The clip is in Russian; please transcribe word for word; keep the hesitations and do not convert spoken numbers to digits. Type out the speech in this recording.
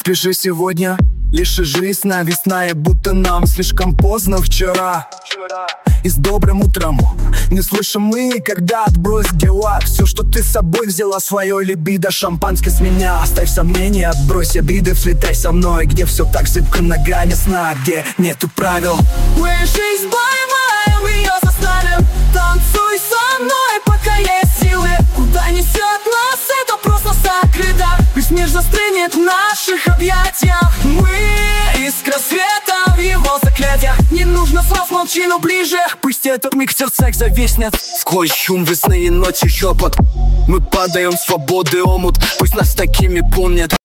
Спеши сегодня, лишь и жизнь навесная, будто нам слишком поздно вчера. И с добрым утром не слышим мы никогда. Отбрось дела, все, что ты с собой взяла, свое либидо. Шампанское с меня, оставь сомнения, отбрось обиды, взлетай со мной, где все так зыбко на грани сна, где нету правил. Мы жизнь поймаем, ее заставим. Танцуй со мной, пока есть силы. Куда несет нас, это просто сокрыто. Весь мир застрянет в наших объятиях. Мы искра света в его заклятиях. Не нужно слов, молчи, но ближе. Пусть этот миг в сердцах зависнет. Сквозь шум весны и ночи шепот. Мы падаем в свободы омут, пусть нас такими помнят.